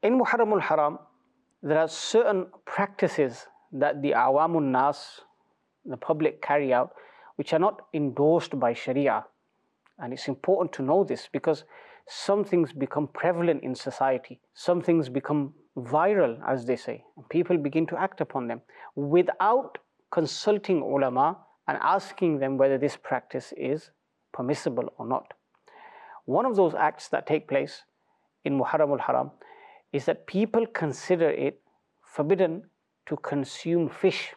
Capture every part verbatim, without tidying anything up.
In Muharram al-Haram, there are certain practices that the Awamun Nas, the public, carry out, which are not endorsed by Sharia. And it's important to know this because some things become prevalent in society. Some things become viral, as they say, and people begin to act upon them without consulting ulama and asking them whether this practice is permissible or not. One of those acts that take place in Muharram al-Haram is that people consider it forbidden to consume fish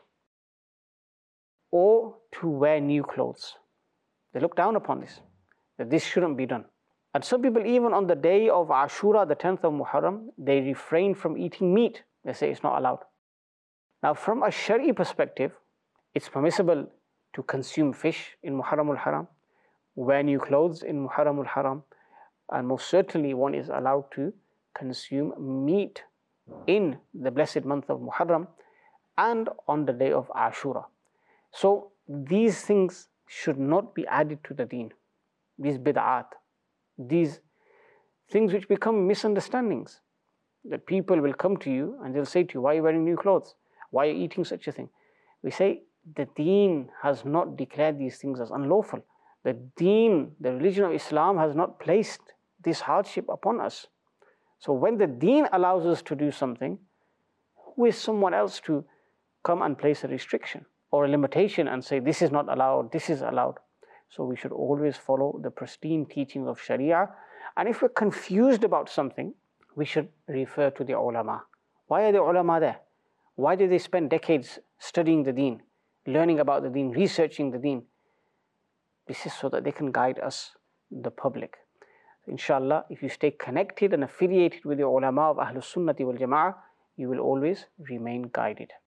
or to wear new clothes. They look down upon this, that this shouldn't be done. And some people, even on the day of Ashura, the tenth of Muharram, they refrain from eating meat. They say it's not allowed. Now, from a Shari perspective, it's permissible to consume fish in Muharram al-Haram, wear new clothes in Muharram al-Haram, and most certainly one is allowed to consume meat in the blessed month of Muharram and on the day of Ashura. So these things should not be added to the deen, these bid'at, these things which become misunderstandings, that people will come to you and they'll say to you, why are you wearing new clothes? Why are you eating such a thing? We say, the deen has not declared these things as unlawful. The deen, the religion of Islam, has not placed this hardship upon us. So when the deen allows us to do something, who is someone else to come and place a restriction or a limitation and say this is not allowed, this is allowed? So we should always follow the pristine teachings of Sharia. And if we're confused about something, we should refer to the ulama. Why are the ulama there? Why did they spend decades studying the deen, learning about the deen, researching the deen? This is so that they can guide us, the public. Inshallah, if you stay connected and affiliated with the ulama of Ahlus Sunnati wal Jama'ah, you will always remain guided.